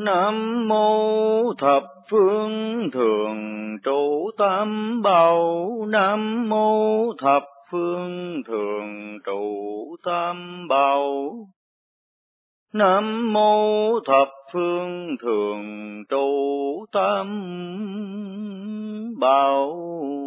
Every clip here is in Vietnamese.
Nam mô thập phương thường trụ tam bảo. Nam mô thập phương thường trụ tam bảo. Nam mô thập phương thường trụ tam bảo.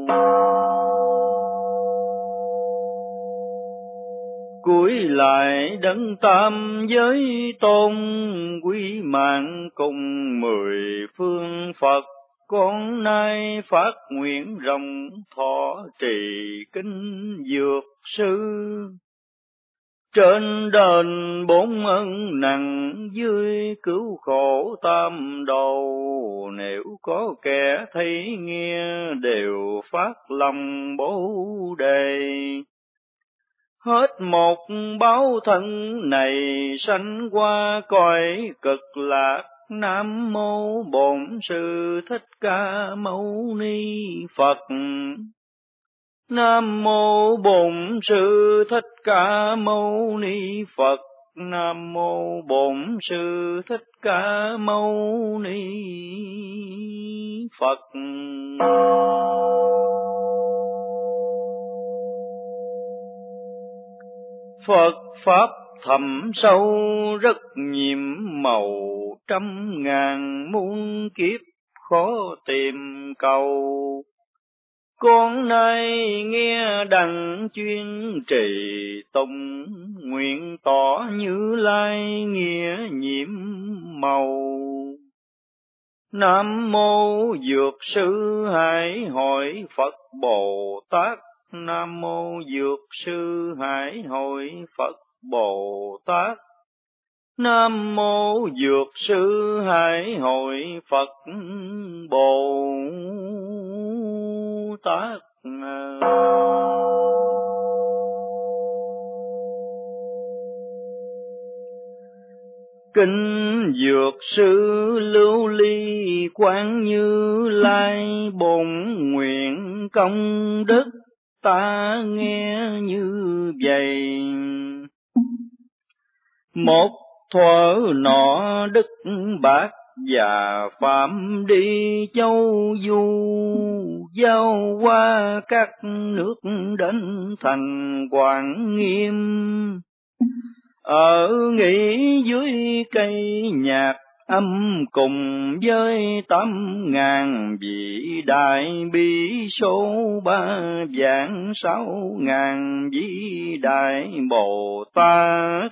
Cúi lại đấng tam giới tôn, quý mạng cùng 10 phương Phật. Con nay phát nguyện rộng thọ trì kinh dược sư. Trên đền 4 ân nặng, dưới cứu khổ tam đồ. Nếu có kẻ thấy nghe, đều phát lòng Bồ đề. Hết một báo thân này, sanh qua cõi cực lạc. Nam mô Bổn Sư Thích Ca Mâu Ni Phật. Nam mô Bổn Sư Thích Ca Mâu Ni Phật. Nam mô Bổn Sư Thích Ca Mâu Ni Phật. Phật Pháp thẳm sâu rất nhiệm màu, 100.000 muôn kiếp khó tìm cầu. Con nay nghe đặng chuyên trì tụng, nguyện tỏ Như Lai nghĩa nhiệm màu. Nam mô Dược Sư Hải Hội Phật Bồ Tát. Nam mô Dược Sư Hải Hội Phật Bồ Tát. Nam mô Dược Sư Hải Hội Phật Bồ Tát. Kinh Dược Sư Lưu Ly Quán Như Lai, bổn nguyện công đức ta nghe như vậy. Một thuở nọ Đức Bát và Phạm đi châu du, giao qua các nước đến thành Quảng Nghiêm. Ở nghỉ dưới cây nhạc âm, cùng với 8.000 vị đại bi số, 3 vạn 6.000 vị đại Bồ Tát.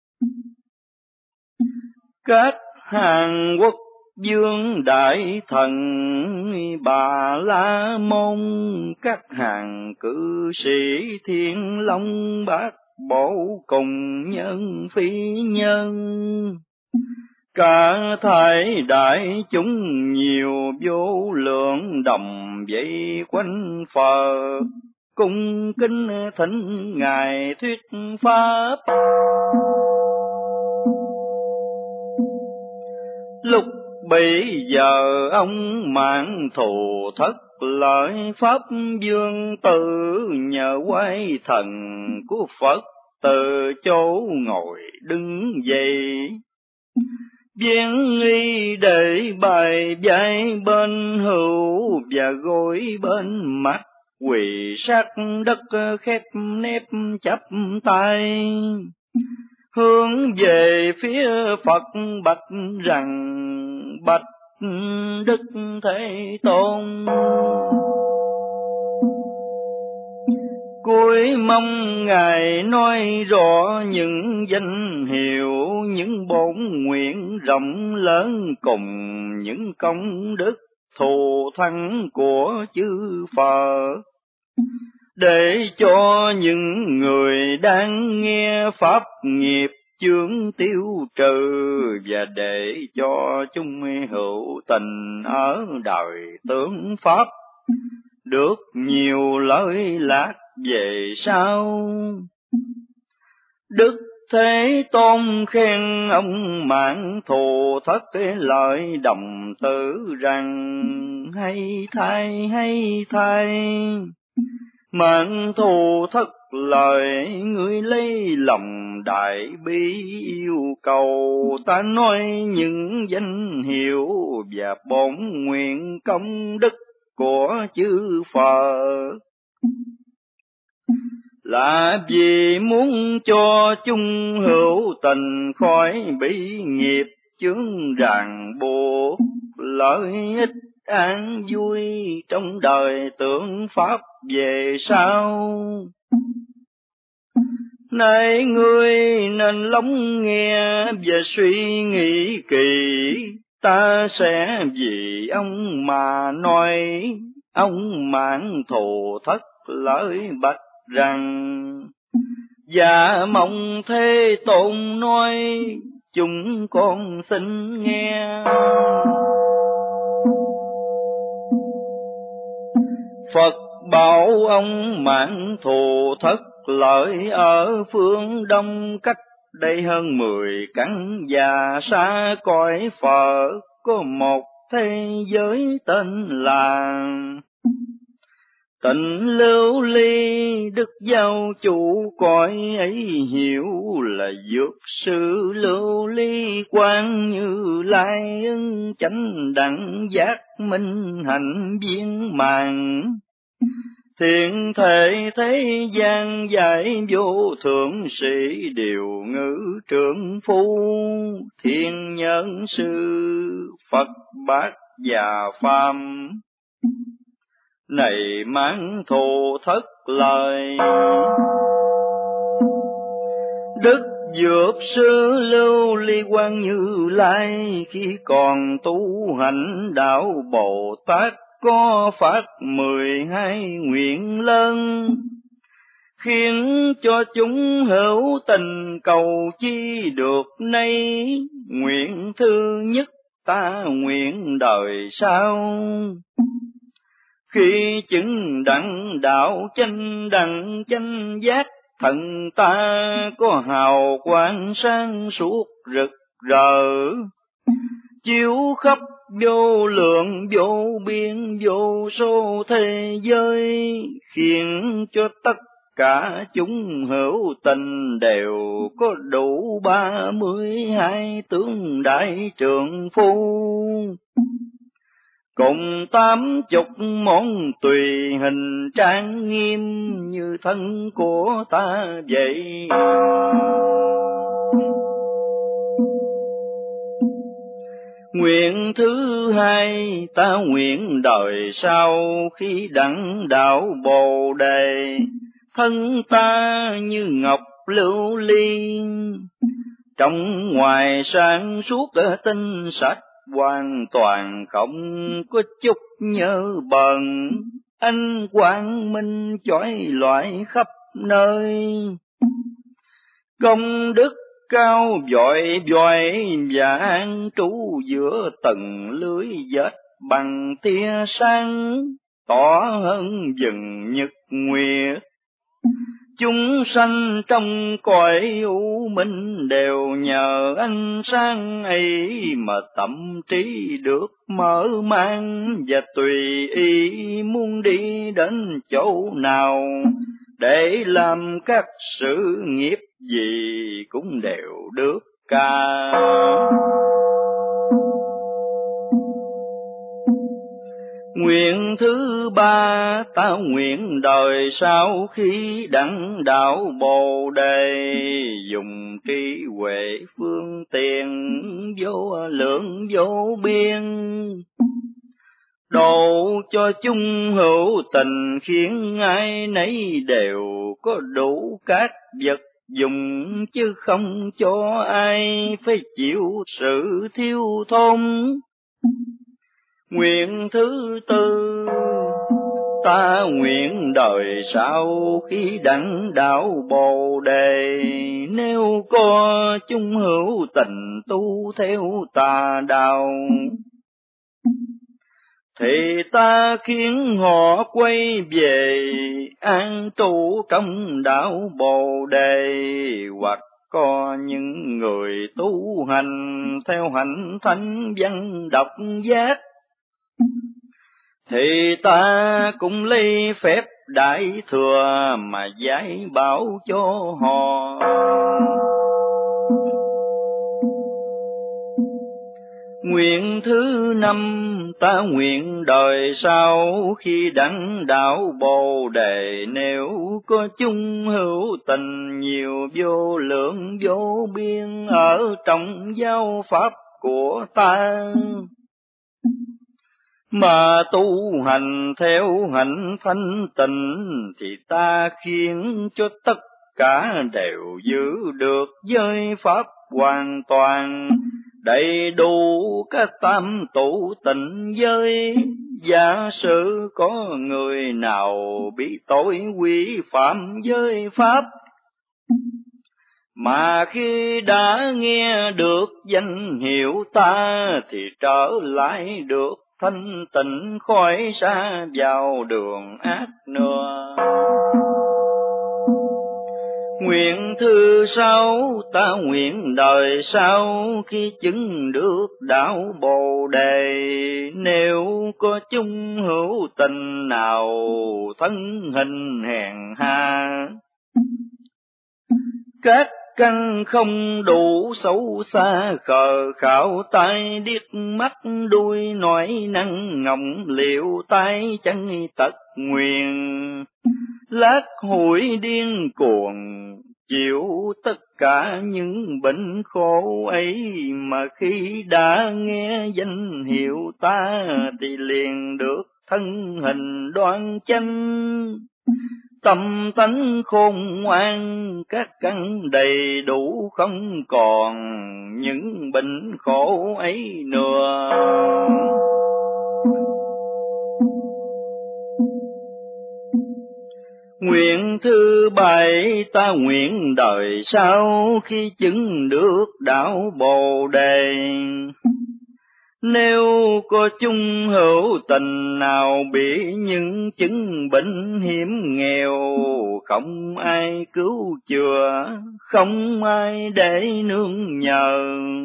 Các hàng quốc vương đại thần, Bà La Môn, các hàng cư sĩ Thiên Long Bát Bộ, cùng nhân phi nhân. Cả thảy đại chúng nhiều vô lượng, đồng vây quanh Phật, cung kính thỉnh Ngài thuyết pháp. Lúc bấy giờ ông Mãn Thù thất lợi pháp vương tử, nhờ quay thần của Phật từ chỗ ngồi đứng dậy. Viên nghi để bài vai bên hữu, và gối bên mặt, quỳ sát đất khép nép chắp tay. Hướng về phía Phật bạch rằng: bạch Đức Thế Tôn, cúi mong Ngài nói rõ những danh hiệu, những bổn nguyện rộng lớn, cùng những công đức thù thắng của chư Phật, để cho những người đang nghe pháp nghiệp chướng tiêu trừ, và để cho chúng hữu tình ở đời tướng pháp được nhiều lợi lạc về sau. Đức Thế Tôn khen ông Mãn Thù thất lợi đồng tử rằng: hay thay, hay thay. Mãn Thù thất lời, ngươi lấy lòng đại bi yêu cầu. Ta nói những danh hiệu và bổn nguyện công đức của chư Phật, là vì muốn cho chung hữu tình khỏi bị nghiệp chướng ràng buộc, lợi ích an vui trong đời tượng pháp về sau. Này ngươi nên lắng nghe và suy nghĩ kỹ, ta sẽ vì ông mà nói. Ông Mãn Thù Thất lời bạch rằng, dạ mong Thế Tôn nói, chúng con xin nghe. Phật bảo ông Mãn Thù Thất lợi ở phương Đông, cách đây hơn 10 cánh và xa cõi Phật, có một thế giới tên là Tịnh Lưu Ly. Đức giáo chủ cõi ấy hiểu là dược sư Lưu Ly Quang Như Lai, ứng chánh đẳng giác minh hạnh viên mãn. Thiện thể thế gian giải vô thượng sĩ, điều ngữ trưởng phu thiên nhân sư, Phật Bát và Phàm. Này Mãn Thù Thất lời, Đức Dược sư Lưu Ly Quang Như Lai, khi còn tu hành đạo Bồ Tát, có phát 12 nguyện lớn, khiến cho chúng hữu tình cầu chi được nay. Nguyện thứ nhất, ta nguyện đời sau, khi chứng đẳng đạo chánh đẳng chánh giác, thần ta có hào quang sáng suốt rực rỡ, chiếu khắp vô lượng vô biên vô số thế giới, khiến cho tất cả chúng hữu tình đều có đủ 32 tướng đại trượng phu, cùng 80 món tùy hình trang nghiêm như thân của ta vậy. Nguyện thứ hai, ta nguyện đời sau, khi đẳng đạo Bồ Đề, thân ta như ngọc lưu ly, trong ngoài sáng suốt tinh sạch, hoàn toàn không có chút nhớ bẩn, ánh quang minh chói lọi khắp nơi. Công đức cao vội vội và an trú giữa tầng lưới dệt bằng tia sáng, tỏ hơn vầng nhật nguyệt. Chúng sanh trong cõi u minh đều nhờ ánh sáng ấy mà tâm trí được mở mang, và tùy ý muốn đi đến chỗ nào để làm các sự nghiệp gì cũng đều được cả. Nguyện thứ ba, ta nguyện đời sau, khi đẳng đạo Bồ Đề, dùng trí huệ phương tiện vô lượng vô biên, độ cho chung hữu tình, khiến ai nấy đều có đủ các vật dùng, chứ không cho ai phải chịu sự thiếu thốn. Nguyện thứ tư, ta nguyện đời sau, khi đẳng đạo Bồ Đề, nếu có chung hữu tình tu theo tà đạo, thì ta khiến họ quay về an trụ trong đạo Bồ Đề. Hoặc có những người tu hành theo hạnh thánh văn độc giác, thì ta cũng lấy phép đại thừa mà giải bảo cho họ. Nguyện thứ năm, ta nguyện đời sau khi đặng đạo Bồ Đề, nếu có chung hữu tình nhiều vô lượng vô biên ở trong giáo pháp của ta, mà tu hành theo hạnh thanh tịnh, thì ta khiến cho tất cả đều giữ được giới pháp hoàn toàn, đầy đủ các tam tụ tịnh giới. Giả sử có người nào bị tội quy phạm giới pháp, mà khi đã nghe được danh hiệu ta, thì trở lại được thanh tịnh, khỏi xa vào đường ác nữa. Nguyện thứ sáu, ta nguyện đời sau khi chứng được đạo Bồ Đề, nếu có chung hữu tình nào thân hình hèn hạ, các căn không đủ xấu xa, khờ khạo tai điếc mắt đuôi nói năng ngọng liệu tai chân tật nguyền, lát hủi điên cuồng chịu tất cả những bệnh khổ ấy, mà khi đã nghe danh hiệu ta thì liền được thân hình đoan chánh, tâm tánh khôn ngoan, các căn đầy đủ, không còn những bệnh khổ ấy nữa. Nguyện thứ bảy, ta nguyện đời sau khi chứng được đạo Bồ Đề, nếu có chung hữu tình nào bị những chứng bệnh hiểm nghèo, không ai cứu chữa, không ai để nương nhờ,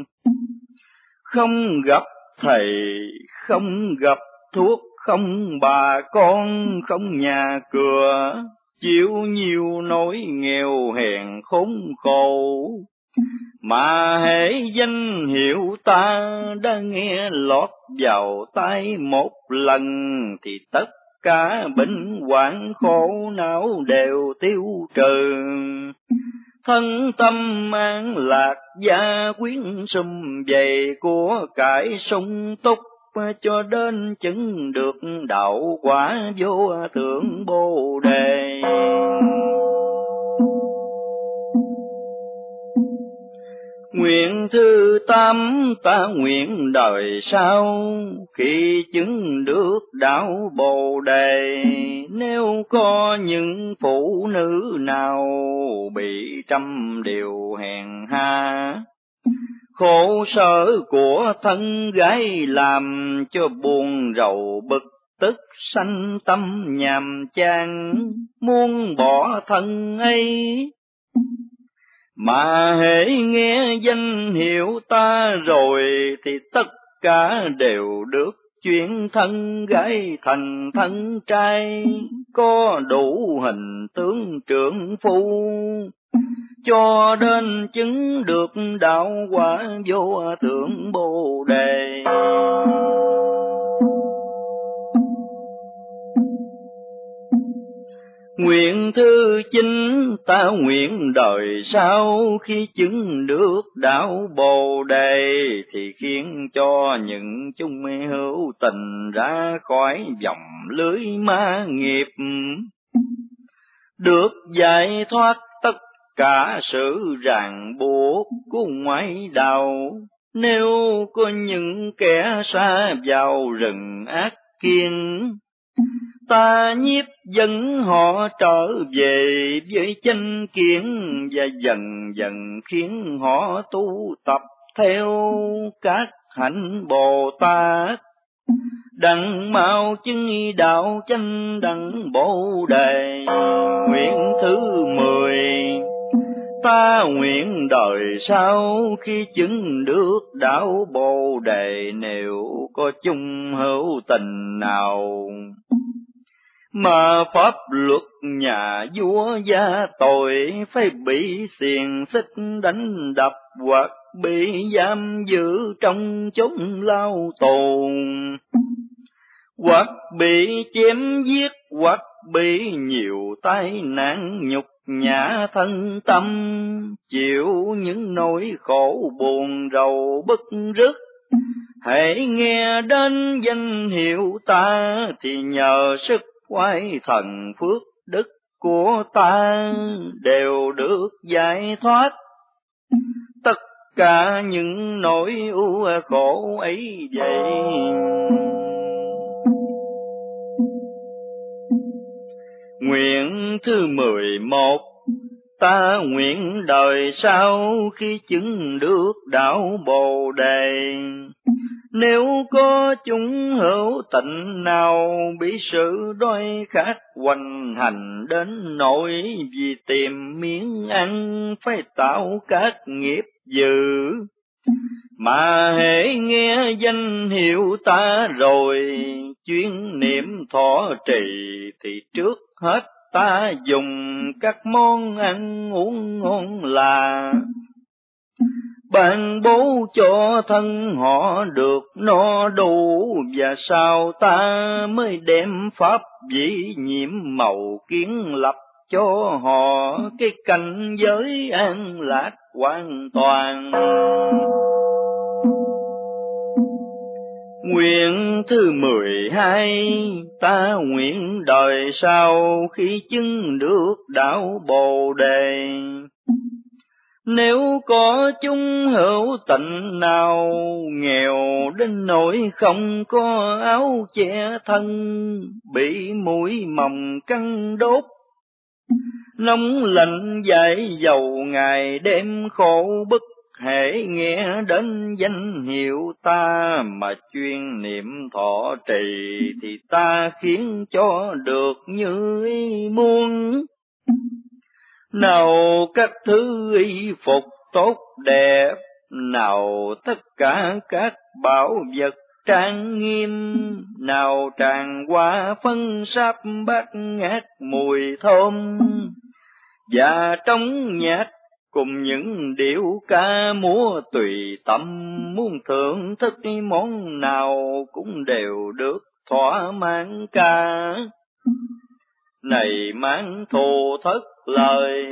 không gặp thầy, không gặp thuốc, không bà con, không nhà cửa, chịu nhiều nỗi nghèo hèn khốn khổ, mà hễ danh hiệu ta đã nghe lọt vào tai một lần, thì tất cả bệnh hoạn khổ não đều tiêu trừ, thân tâm an lạc, gia quyến sum vầy, của cải sung túc, cho đến chứng được đạo quả vô thượng Bồ Đề. Nguyện thứ tám, ta nguyện đời sau khi chứng được đạo Bồ Đề, nếu có những phụ nữ nào bị trăm điều hèn hạ, khổ sở của thân gái làm cho buồn rầu bực tức, sanh tâm nhàm chán, muốn bỏ thân ấy, mà hễ nghe danh hiệu ta rồi thì tất cả đều được chuyển thân gái thành thân trai, có đủ hình tướng trượng phu, cho đến chứng được đạo quả vô thượng Bồ Đề. Nguyện thứ chín, ta nguyện đời sau khi chứng được đạo Bồ Đề, thì khiến cho những chúng hữu tình ra khỏi vòng lưới ma nghiệp, được giải thoát tất cả sự ràng buộc của ngoại đạo. Nếu có những kẻ xa vào rừng ác kiên, ta nhiếp dẫn họ trở về với chánh kiến, và dần dần khiến họ tu tập theo các hạnh Bồ Tát, đặng mau chứng đạo chánh đẳng Bồ Đề. Nguyện thứ 10, ta nguyện đời sau khi chứng được đạo Bồ Đề, nếu có chung hữu tình nào mà pháp luật nhà vua gia tội, phải bị xiềng xích đánh đập, hoặc bị giam giữ trong chốn lao tù, hoặc bị chém giết, hoặc bị nhiều tai nạn nhục nhã thân tâm, chịu những nỗi khổ buồn rầu bức rứt. Hãy nghe đến danh hiệu ta, thì nhờ sức oai thần phước đức của ta, đều được giải thoát tất cả những nỗi ưu khổ ấy vậy. Nguyện thứ 11. Ta nguyện đời sau khi chứng được đạo Bồ Đề, nếu có chúng hữu tình nào bị sự đói khát hoành hành đến nỗi vì tìm miếng ăn phải tạo các nghiệp dữ, mà hễ nghe danh hiệu ta rồi chuyên niệm thọ trì, thì trước hết ta dùng các món ăn uống ngon là ban bố cho thân họ được no đủ, và sau ta mới đem pháp dĩ nhiệm màu kiến lập cho họ cái cảnh giới an lạc hoàn toàn. Nguyện thứ 12. Ta nguyện đời sau khi chứng được đạo Bồ Đề, nếu có chúng hữu tình nào nghèo đến nỗi không có áo che thân, bị muỗi mồng cắn đốt, nóng lạnh dãi dầu ngày đêm khổ bức, hễ nghe đến danh hiệu ta mà chuyên niệm thọ trì, thì ta khiến cho được như ý muốn. Nào các thứ y phục tốt đẹp, nào tất cả các bảo vật trang nghiêm, nào tràng hoa phân sáp bát ngát mùi thơm, và trong nhạc cùng những điệu ca múa tùy tâm, muốn thưởng thức món nào cũng đều được thỏa mãn cả. Này mang thù thất lời,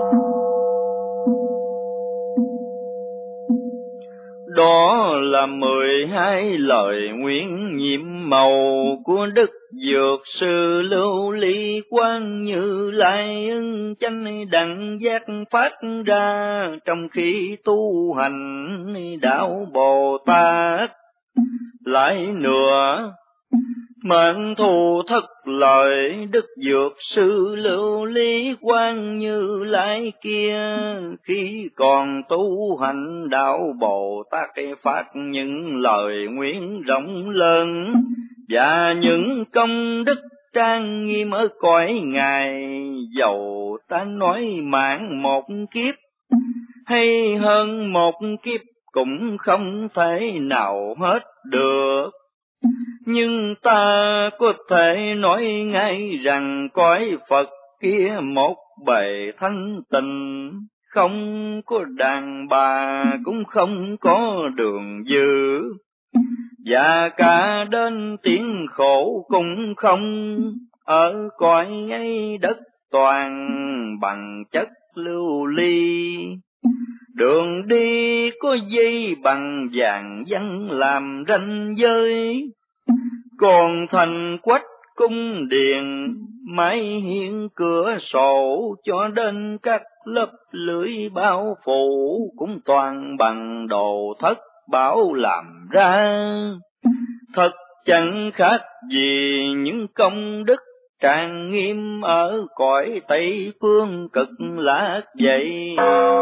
đó là 12 lời nguyện nhiệm màu của Đức Dược Sư Lưu Ly Quang Như Lai ưng chánh đẳng giác phát ra trong khi tu hành đạo Bồ Tát. Lại nữa, mạn thù thất lời Đức Dược Sư Lưu Ly Quang Như Lai kia, khi còn tu hành đạo Bồ Tát phát những lời nguyện rộng lớn và những công đức trang nghiêm ở cõi Ngài, dầu ta nói mạng một kiếp hay hơn một kiếp cũng không thể nào hết được. Nhưng ta có thể nói ngay rằng cõi Phật kia một bề thanh tịnh, không có đàn bà cũng không có đường dữ, và cả đến tiếng khổ cũng không. Ở cõi ấy đất toàn bằng chất lưu ly, đường đi có dây bằng vàng văn làm ranh giới, còn thành quách cung điện mái hiên cửa sổ cho đến các lớp lưới bao phủ cũng toàn bằng đồ thất bảo làm ra, thật chẳng khác gì những công đức trang nghiêm ở cõi Tây Phương Cực Lạc vậy.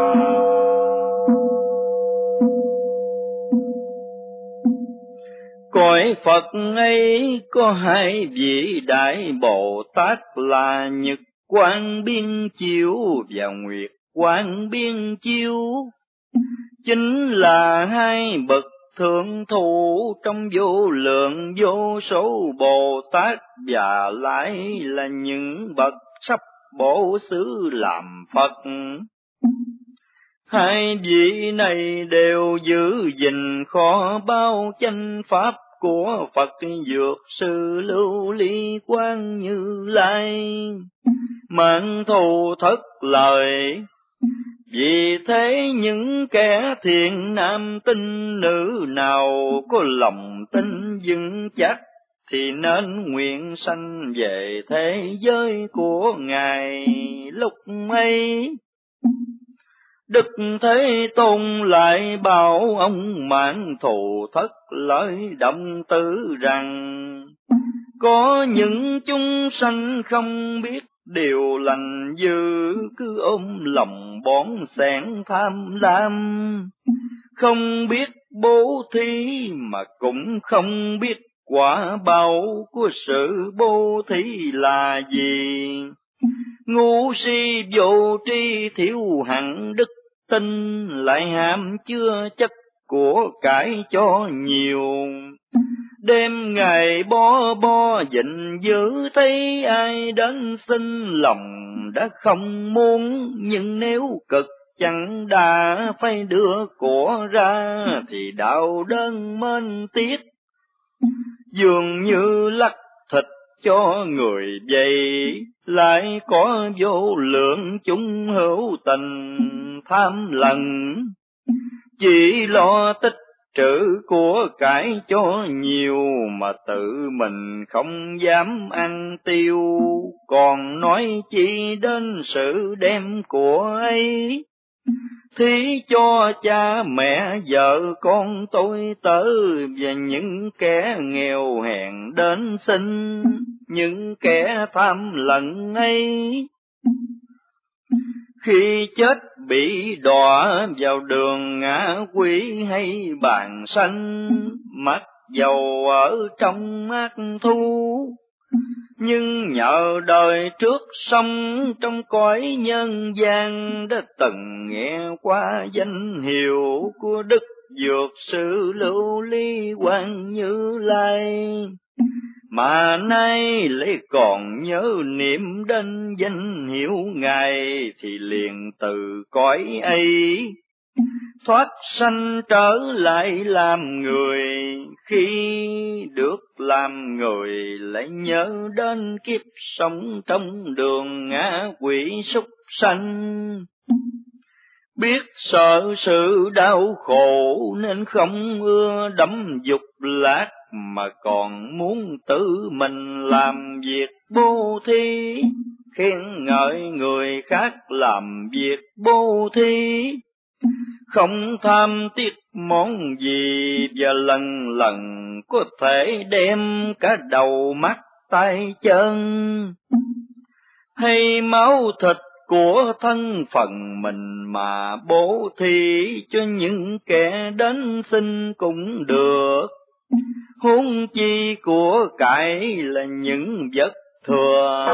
Cõi Phật ấy có 2 vị đại Bồ Tát là Nhật Quang Biên Chiếu và Nguyệt Quang Biên Chiếu, chính là 2 bậc thượng thủ trong vô lượng vô số Bồ Tát, và lại là những bậc sắp bổ xứ làm Phật. Hai vị này đều giữ gìn kho báu chánh pháp của Phật Dược Sư Lưu Ly Quang Như Lai, mang thù thất lời. Vì thế những kẻ thiện nam tinh nữ nào có lòng tin vững chắc, thì nên nguyện sanh về thế giới của Ngài lúc ấy. Đức Thế Tôn lại bảo ông Mãn Thù Thất lời động tử rằng: có những chúng sanh không biết điều lành dữ, cứ ôm lòng bón sẻn tham lam, không biết bố thí mà cũng không biết quả báo của sự bố thí là gì. Ngu si vô tri thiếu hẳn đức tin, lại ham chưa chất của cải cho nhiều. Đêm ngày bo bo gìn giữ, thấy ai đến xin lòng đã không muốn, nhưng nếu cực chẳng đã phải đưa của ra, thì đạo đơn mênh tiếc, dường như lắc thịt cho người vậy. Lại có vô lượng chúng hữu tình tham lần, chỉ lo tích trữ của cải cho nhiều, mà tự mình không dám ăn tiêu, còn nói chi đến sự đem của ấy. Thí cho cha mẹ vợ con tôi tớ, và những kẻ nghèo hèn đến xin, những kẻ tham lần ấy. Khi chết bị đọa vào đường ngã quỷ hay bàn sanh, mặc dầu ở trong ác thú, nhưng nhờ đời trước sống trong cõi nhân gian, đã từng nghe qua danh hiệu của Đức Dược Sư Lưu Ly Quang Như Lai, mà nay lại còn nhớ niệm đến danh hiệu Ngài, thì liền từ cõi ấy thoát sanh trở lại làm người. Khi được làm người lại nhớ đến kiếp sống trong đường ngã quỷ súc sanh, biết sợ sự đau khổ nên không ưa đắm dục lạc, mà còn muốn tự mình làm việc bố thí, khen ngợi người khác làm việc bố thí, không tham tiếc món gì, và lần lần có thể đem cả đầu mắt tay chân hay máu thịt của thân phận mình mà bố thí cho những kẻ đến xin cũng được. Huống chi của cải là những vật thừa.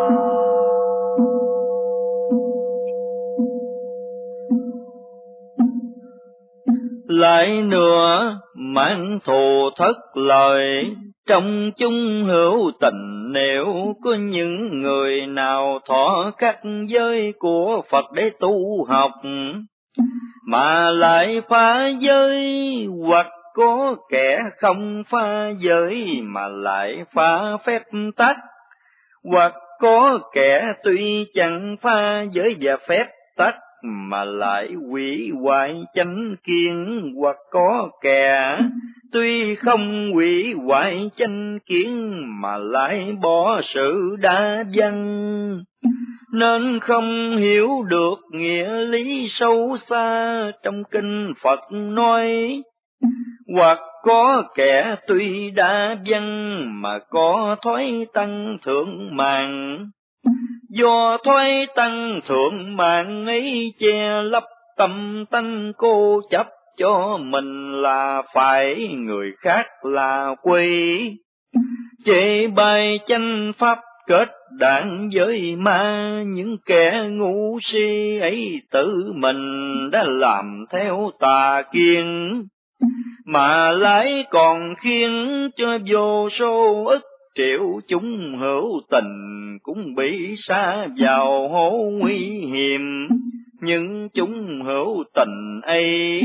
Lại nữa Mãn Thù Thất lời, trong chúng hữu tình nếu có những người nào thọ các giới của Phật để tu học, mà lại phá giới, hoặc có kẻ không phá giới mà lại phá phép tắc, hoặc có kẻ tuy chẳng phá giới và phép tắc mà lại hủy hoại chánh kiến, hoặc có kẻ tuy không hủy hoại chánh kiến mà lại bỏ sự đa văn, nên không hiểu được nghĩa lý sâu xa trong kinh Phật nói. Hoặc có kẻ tuy đa văn mà có thói tăng thượng mạng, do thói tăng thượng mạng ấy che lấp tâm tánh cô chấp cho mình là phải, người khác là quỷ, chê bai chánh pháp kết đảng với ma. Những kẻ ngu si ấy tự mình đã làm theo tà kiến, mà lại còn khiến cho vô số ức triệu chúng hữu tình cũng bị sa vào hố nguy hiểm. Nhưng chúng hữu tình ấy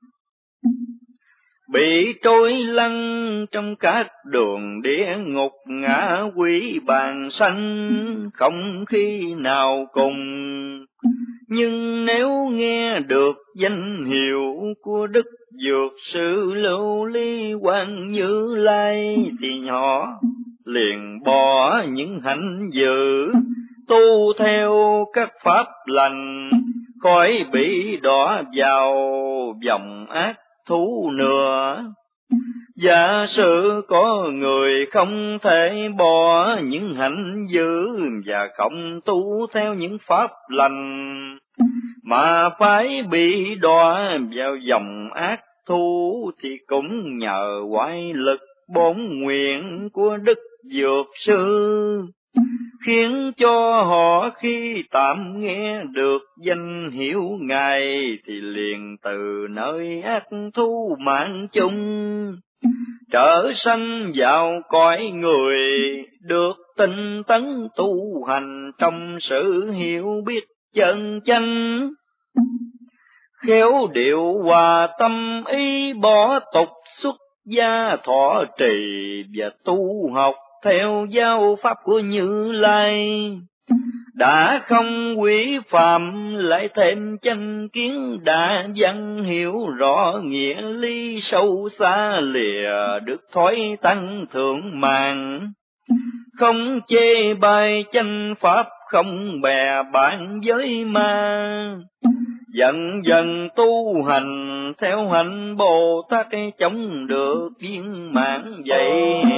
bị trôi lăn trong các đường địa ngục ngã quỷ bàn sanh, không khi nào cùng. Nhưng nếu nghe được danh hiệu của Đức Dược Sư Lưu Ly Quang Như Lai, thì họ liền bỏ những hạnh dữ, tu theo các pháp lành, khỏi bị đọa vào vòng ác thú nữa. Giả sử có người không thể bỏ những hạnh dữ và không tu theo những pháp lành, mà phải bị đọa vào dòng ác thú, thì cũng nhờ oai lực bổn nguyện của Đức Dược Sư, khiến cho họ khi tạm nghe được danh hiệu Ngài, thì liền từ nơi ác thú mạng chung trở sanh vào cõi người, được tinh tấn tu hành trong sự hiểu biết chân chánh, khéo điệu hòa tâm ý, bỏ tục xuất gia thọ trì và tu học theo giáo pháp của Như Lai. Đã không quý phạm lại thêm chánh kiến, đã văn hiểu rõ nghĩa lý sâu xa lìa, được thói tăng thượng mạng. Không chê bai chánh pháp, không bè bạn với ma, dần dần tu hành theo hạnh Bồ Tát, chống được viên mãn vậy.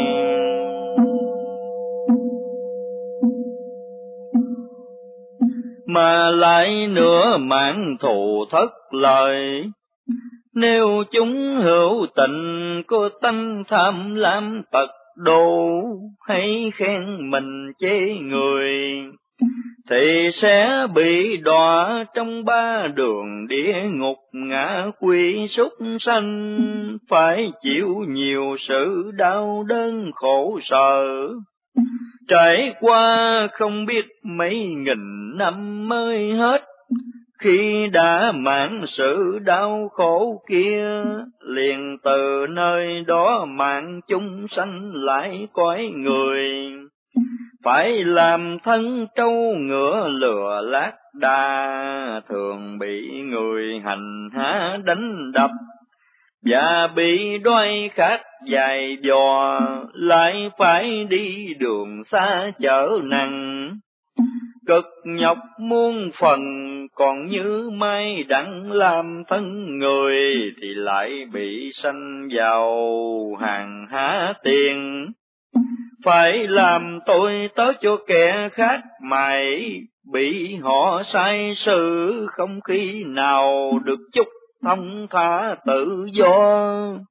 Mà lại nữa mạng thù thất lời, nếu chúng hữu tình có tánh tham lam tật độ, hay khen mình chê người, thì sẽ bị đọa trong ba đường địa ngục ngã quỷ súc sanh, phải chịu nhiều sự đau đớn khổ sở, trải qua không biết mấy nghìn năm mới hết. Khi đã mãn sự đau khổ kia, liền từ nơi đó mạng chúng sanh lại cõi người, phải làm thân trâu ngựa lừa lác đa, thường bị người hành hạ đánh đập, và bị đói khát dài dò, lại phải đi đường xa chở nặng, cực nhọc muôn phần. Còn như may đặng làm thân người, thì lại bị sanh vào hàng há tiền, phải làm tôi tớ cho kẻ khác mày, bị họ sai sự, không khi nào được chút thông thả tự do.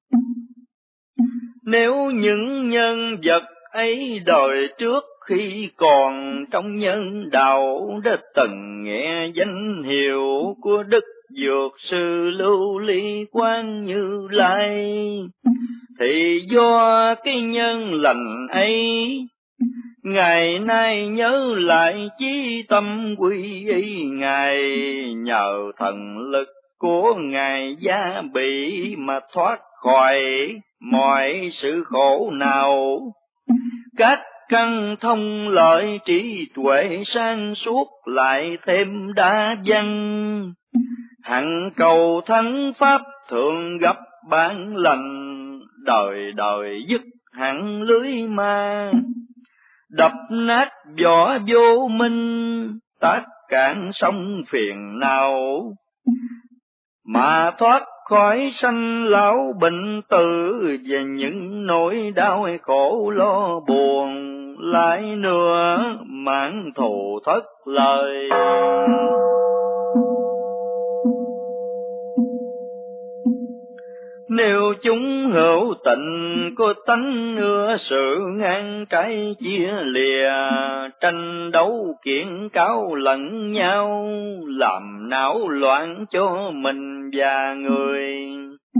Nếu những nhân vật ấy đời trước khi còn trong nhân đạo đã từng nghe danh hiệu của Đức Dược Sư Lưu Ly Quang Như Lai, thì do cái nhân lành ấy, ngày nay nhớ lại chí tâm quy y Ngài, nhờ thần lực của Ngài gia bị mà thoát khỏi mọi sự khổ nào. Các căn thông lợi trí tuệ sáng suốt lại thêm đa văn, hằng cầu thắng pháp thường gặp bản lành, đời đời dứt hẳn lưới ma, đập nát vỏ vô minh, tát cạn sông phiền não, mà thoát khỏi sanh lão bệnh tử, và những nỗi đau khổ lo buồn, lại nữa mạng thù thất lời. Nếu chúng hữu tình có tánh ưa sự ngang trái chia lìa, tranh đấu kiện cáo lẫn nhau, làm não loạn cho mình và người,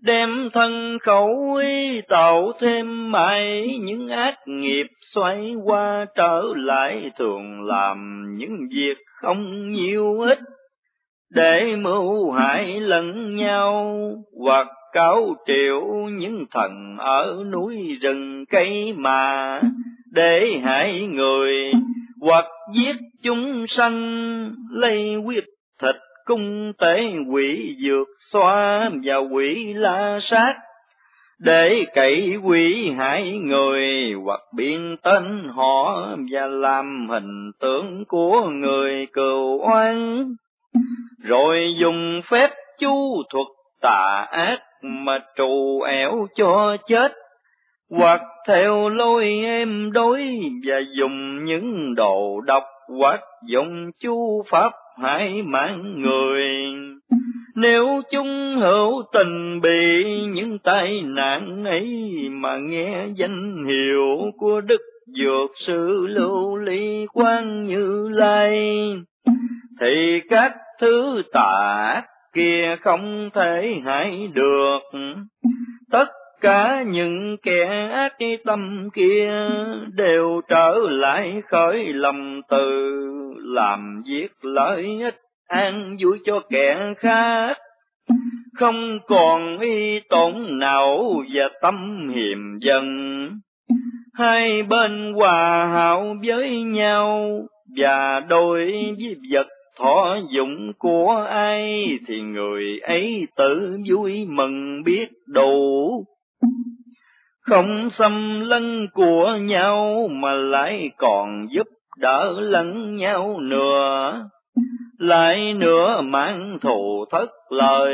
đem thân khẩu ý tạo thêm mãi những ác nghiệp, xoay qua trở lại thường làm những việc không nhiều ích, để mưu hại lẫn nhau, hoặc cáo triệu những thần ở núi rừng cây mà để hại người, hoặc giết chúng sanh lấy huyết thịt cung tế quỷ dược xoa và quỷ la sát, để cậy quỷ hại người, hoặc biên tên họ và làm hình tượng của người cừu oan, rồi dùng phép chú thuật tà ác mà trù ẻo cho chết, hoặc theo lối êm đối và dùng những đồ độc, hoặc dùng chú pháp hại mạng người. Nếu chúng hữu tình bị những tai nạn ấy mà nghe danh hiệu của Đức Dược Sư Lưu Ly Quang Như Lai, thì các thứ tà ác kia không thể hại được. Tất cả những kẻ ác tâm kia đều trở lại khởi lòng từ, làm việc lợi ích an vui cho kẻ khác, không còn ý tổn não và tâm hiềm dần. Hai bên hòa hảo với nhau, và đối với vật thọ dụng của ai thì người ấy tự vui mừng biết đủ, không xâm lấn của nhau mà lại còn giúp đỡ lẫn nhau nữa, lại nữa mang thù thất lời.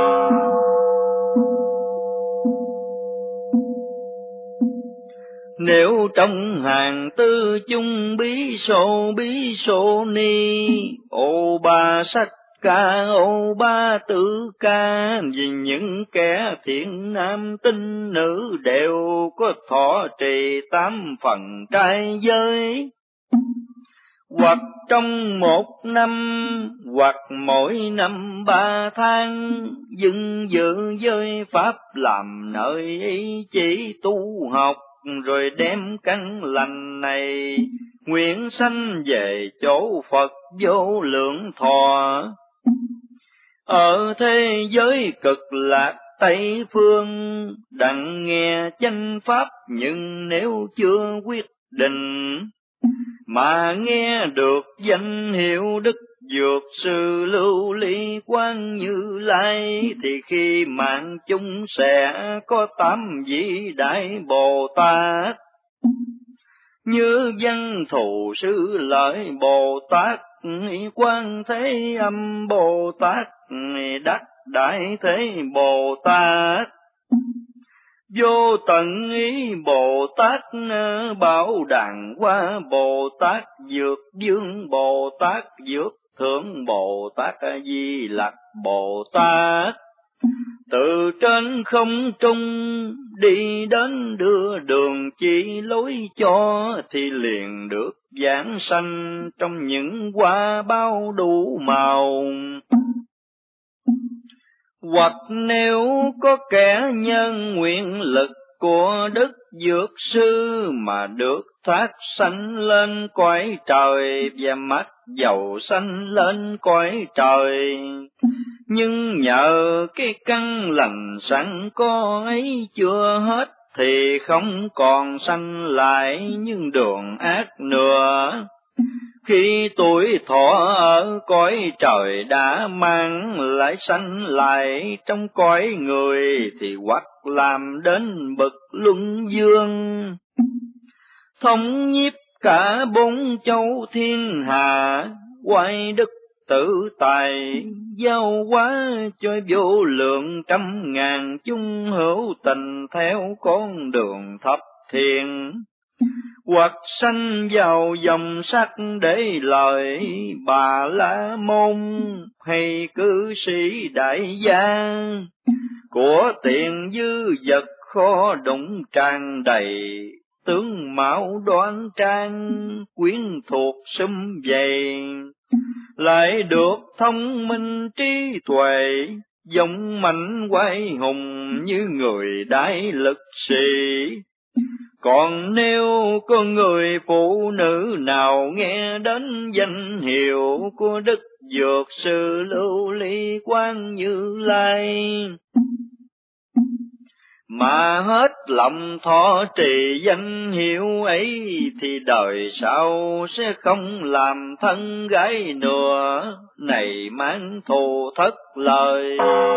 Nếu trong hàng tư chung bí sô ni, ô ba sách ca ô ba tử ca, vì những kẻ thiện nam tín nữ đều có thọ trì 8 phần trai giới, hoặc trong một năm, hoặc mỗi năm 3 tháng, dưng dự giới pháp làm nơi ý chỉ tu học, rồi đem căn lành này nguyện sanh về chỗ Phật vô lượng thọ. Ở thế giới cực lạc Tây phương, đặng nghe chánh pháp, nhưng nếu chưa quyết định mà nghe được danh hiệu Đức Dược Sư Lưu Ly Quang Như Lai, thì khi mạng chúng sẽ có 8 vị đại Bồ Tát, như Văn Thù Sư Lợi Bồ Tát, Quan Thế Âm Bồ Tát, Đắc Đại Thế Bồ Tát, Vô Tận Ý Bồ Tát, Bảo Đàn Hoa Bồ Tát, Dược Dương Bồ Tát, Dược Thượng Bồ Tát, Di Lặc Bồ Tát. Từ trên không trung đi đến đưa đường chỉ lối cho, thì liền được giảng sanh trong những hoa bao đủ màu. Hoặc nếu có kẻ nhân nguyện lực của Đức Dược Sư mà được thác sanh lên cõi trời, và mắt dầu sanh lên cõi trời, nhưng nhờ cái căn lành sẵn có ấy chưa hết, thì không còn sanh lại những đường ác nữa. Khi tuổi thọ ở cõi trời đã mang, lại sanh lại trong cõi người, thì hoặc làm đến bậc luân dương, thống nhiếp cả 4 châu thiên hà, quay đức tự tài, giao hóa cho vô lượng trăm ngàn chung hữu tình theo con đường thập thiện. Hoặc sanh vào dòng sắc để lời Bà La Môn, hay cư sĩ đại gia, của tiền dư vật kho đụng tràn đầy, tướng mạo đoan trang, quyến thuộc sum vầy, lại được thông minh trí tuệ, dũng mãnh quái hùng như người đại lực sĩ. Còn nếu có người phụ nữ nào nghe đến danh hiệu của Đức Dược Sư Lưu Ly Quang Như Lai, mà hết lòng thọ trì danh hiệu ấy, thì đời sau sẽ không làm thân gái nữa, này mang thù thất lời.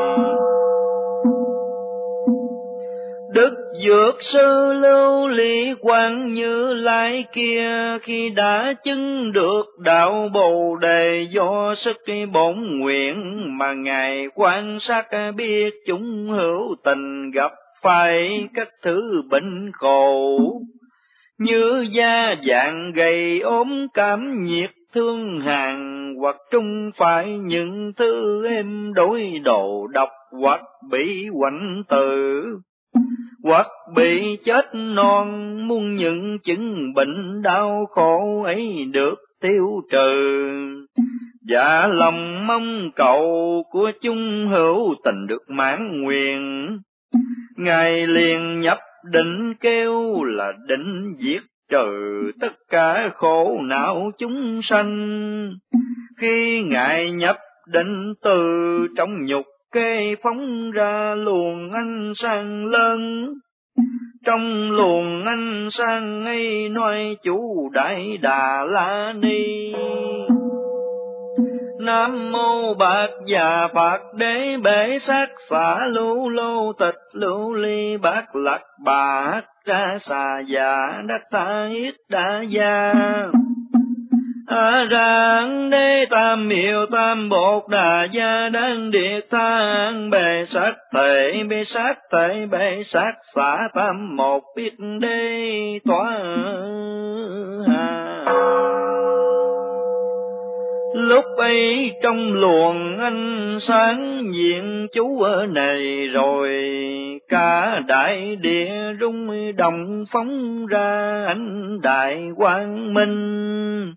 Đức Dược Sư Lưu Ly Quang Như Lai kia, khi đã chứng được đạo Bồ Đề do sức bổn nguyện, mà Ngài quan sát biết chúng hữu tình gặp phải các thứ bệnh khổ, như da vàng gầy ốm cảm nhiệt thương hàn, hoặc trung phải những thứ êm đối đồ độc, hoặc bị quạnh tử, hoặc bị chết non, muốn những chứng bệnh đau khổ ấy được tiêu trừ. Dạ lòng mong cầu của chúng hữu tình được mãn nguyện, Ngài liền nhập định kêu là định diệt trừ tất cả khổ não chúng sanh. Khi Ngài nhập định, từ trong nhục kê phóng ra luồng ánh sáng lớn, trong luồng ánh sáng ấy nói chủ Đại Đà La Ni. Nam mô Bạc Già Phật Đế Bể Sát Phả Lưu Lô Tịch Lưu Ly Bát Lạc Bà Hắc Ra Xà Già Đắc Tha Yết Đa Gia. A Rang Đế Tam Miệu Tam Bột Đà Gia Đăng Điệt Thang Bề Sát Thể Bề Sát Thể Bề Sát Phả Tam Một Biết Đế Tỏa Hà. Lúc ấy trong luồng ánh sáng diện chú ở này rồi, cả đại địa rung động phóng ra ánh đại quang minh,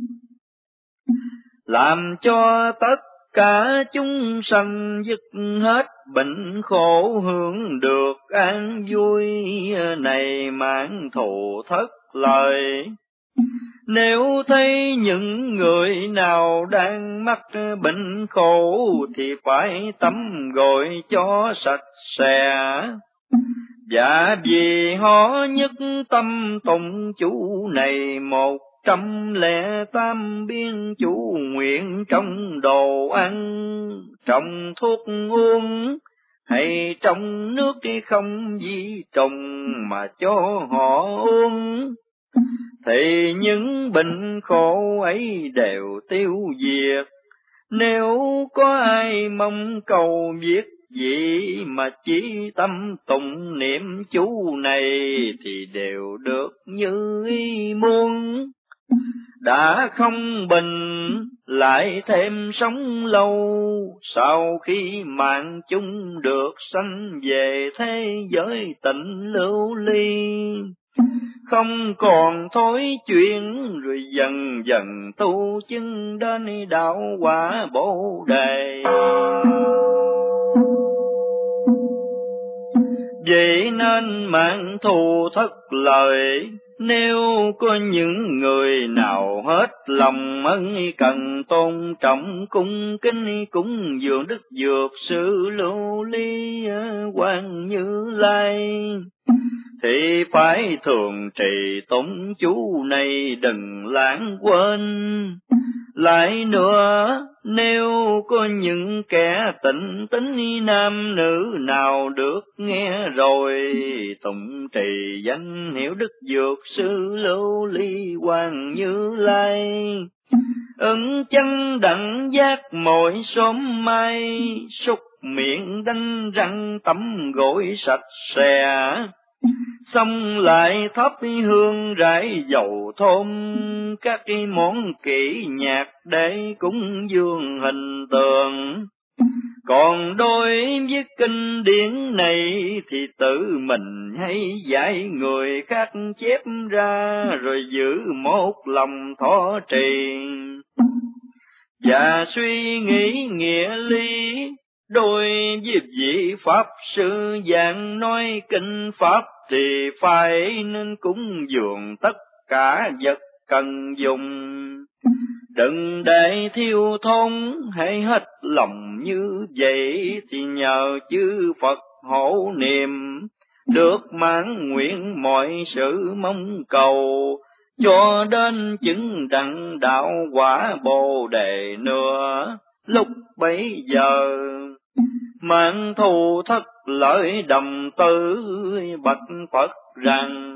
làm cho tất cả chúng sanh dứt hết bệnh khổ, hưởng được an vui này mãn thù thất lời. Nếu thấy những người nào đang mắc bệnh khổ, thì phải tắm gội cho sạch sẽ. Và vì họ nhất tâm tụng chú này 108 biên chú nguyện, trong đồ ăn, trong thuốc uống, hay trong nước không vi trùng mà cho họ uống, thì những bệnh khổ ấy đều tiêu diệt. Nếu có ai mong cầu việc gì mà chỉ tâm tụng niệm chú này, thì đều được như ý muốn. Đã không bệnh lại thêm sống lâu, sau khi mạng chung được sanh về thế giới tịnh lưu ly. Không còn thối chuyện, rồi dần dần tu chứng đến đạo quả Bồ Đề. Vậy nên mạng thù thất lời, nếu có những người nào hết lòng ân cần tôn trọng cung kính cúng dường Đức Dược Sư Lưu Ly Quang Như Lai, thì phải thường trì tụng chú này đừng lãng quên. Lại nữa, nếu có những kẻ tịnh tín nam nữ nào được nghe rồi tụng trì danh hiệu Đức Dược Sư Lưu Ly Quang Như Lai, ứng chân đặng giác mỗi sớm mai, súc miệng đánh răng tắm gội sạch sẽ, xong lại thắp hương rải dầu thơm, các món kỹ nhạc để cúng dường hình tượng. Còn đối với kinh điển này thì tự mình hay dạy người khác chép ra, rồi giữ một lòng thọ trì và suy nghĩ nghĩa lý, Đôi với vị Pháp sư giảng nói kinh Pháp thì phải nên cúng dường tất cả vật cần dùng. Đừng để thiếu thốn, hãy hết lòng như vậy thì nhờ chư Phật hộ niệm, được mãn nguyện mọi sự mong cầu, cho đến chứng đặng đạo quả Bồ Đề nữa. Lúc bấy giờ mạng thù thất lợi đầm tư, bạch Phật rằng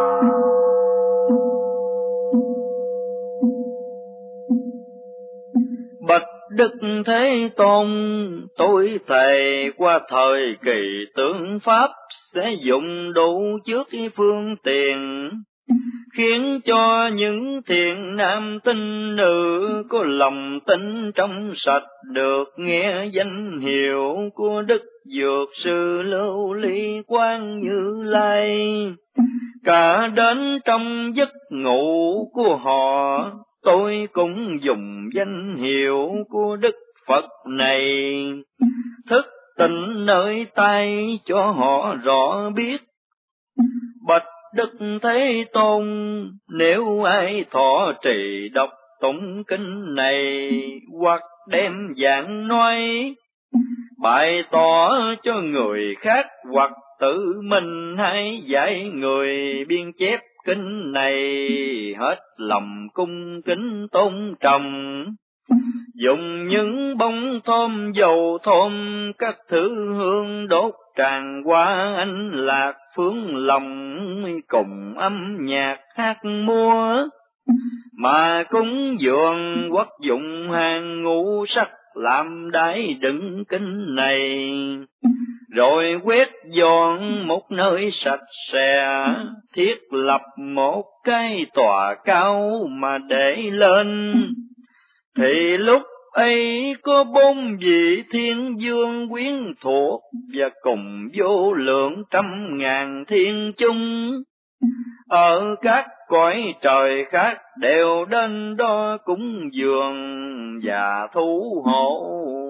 bạch Đức Thế Tôn, tôi thề qua thời kỳ tướng Pháp sẽ dùng đủ trước phương tiện, khiến cho những thiện nam tín nữ có lòng tin trong sạch được nghe danh hiệu của Đức Dược Sư Lưu Ly Quang Như Lai. Cả đến trong giấc ngủ của họ, tôi cũng dùng danh hiệu của Đức Phật này, thức tỉnh nơi tay cho họ rõ biết. Bạch Đức Thế Tôn, nếu ai thọ trì đọc tụng kinh này, hoặc đem giảng nói, bày tỏ cho người khác, hoặc tự mình hay dạy người biên chép kinh này, hết lòng cung kính tôn trọng, dùng những bông thơm dầu thơm, các thứ hương đốt tràn qua anh lạc phương lòng, cùng âm nhạc hát múa, mà cúng dường quốc dụng hàng ngũ sắc, làm đáy đựng kinh này, rồi quét dọn một nơi sạch sẽ, thiết lập một cái tòa cao mà để lên. Thì lúc ấy có 4 vị thiên vương quyến thuộc, và cùng vô lượng trăm ngàn thiên chung, ở các cõi trời khác đều đến đó cúng dường và thủ hộ.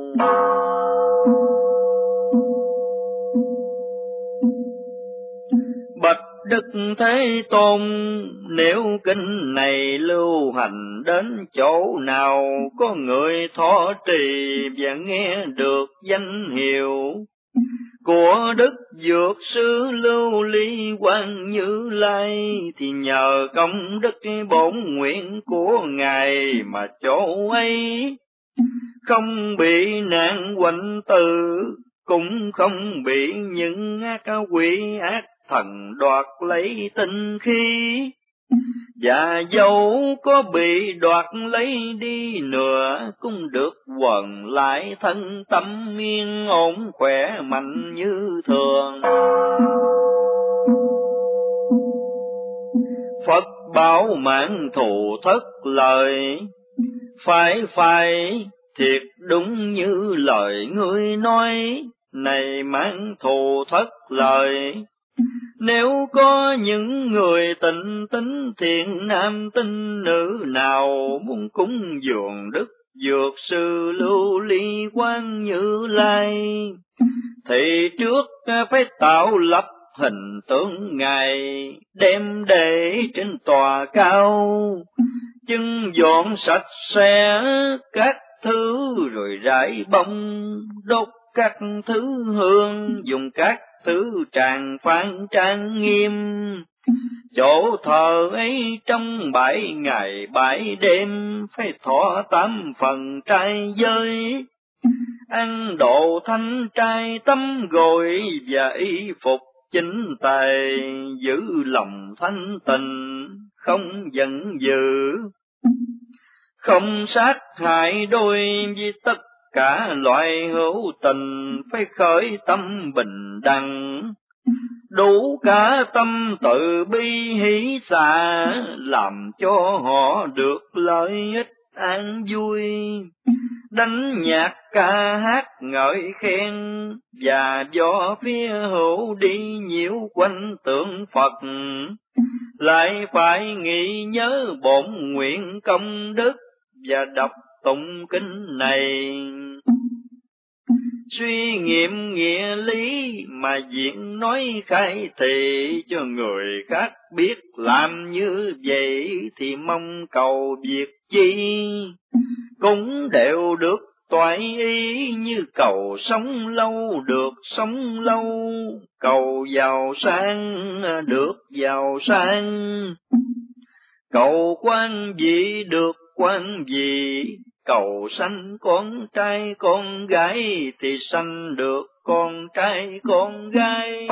Bạch Đức Thế Tôn, nếu kinh này lưu hành đến chỗ nào, có người thọ trì và nghe được danh hiệu của Đức Dược Sư Lưu Ly Quang Như Lai, thì nhờ công đức bổn nguyện của Ngài mà chỗ ấy không bị nạn quạnh tử, cũng không bị những ác quỷ ác thần đoạt lấy tinh khí, và dẫu có bị đoạt lấy đi nữa, cũng được quần lại thân tâm yên ổn khỏe mạnh như thường. Phật bảo mãn thù thất lời, phải thiệt đúng như lời ngươi nói, này mãn thù thất lời. Nếu có những người tịnh tín thiện nam tín nữ nào muốn cúng dường Đức Dược Sư Lưu Ly Quang Như Lai, thì trước phải tạo lập hình tượng Ngài, đem để trên tòa cao, chân dọn sạch sẽ các thứ, rồi rải bông đốt các thứ hương, dùng các thứ tràng phan trang nghiêm. Chỗ thờ ấy trong 7 ngày 7 đêm, phải thọ 8 phần trai giới, ăn độ thanh trai tắm gội và y phục chính tề, giữ lòng thanh tịnh không giận dữ, không sát hại đôi với tất cả loại hữu tình, phải khởi tâm bình đẳng, đủ cả tâm từ bi hỷ xả, làm cho họ được lợi ích an vui. Đánh nhạc ca hát ngợi khen, và do phía hữu đi nhiễu quanh tượng Phật, lại phải nghĩ nhớ bổn nguyện công đức, và đọc tụng kinh này. suy nghiệm nghĩa lý mà diễn nói khai thị, cho người khác biết làm như vậy thì mong cầu việc chi cũng đều được toại ý, như cầu sống lâu được sống lâu, cầu giàu sang được giàu sang, cầu quan vị được quan vị, cầu sanh con trai con gái thì sanh được con trai con gái.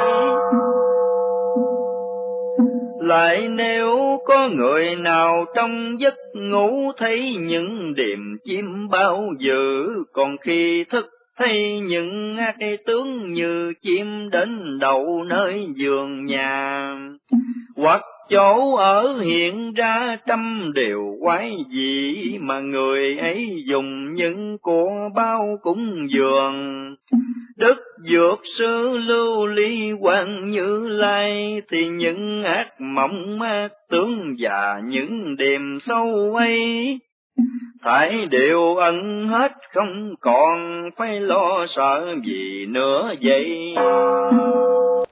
Lại nếu có người nào trong giấc ngủ thấy những điềm chim bao dự, còn khi thức thấy những ác tướng như chim đến đậu nơi giường nhà, hoặc chỗ ở hiện ra trăm điều quái dị, mà người ấy dùng những của bao cúng dường. Đức Dược Sư Lưu Ly Quang Như Lai thì những ác mộng ác tướng và những điềm sâu ấy, thảy đều ẩn hết không còn phải lo sợ gì nữa vậy.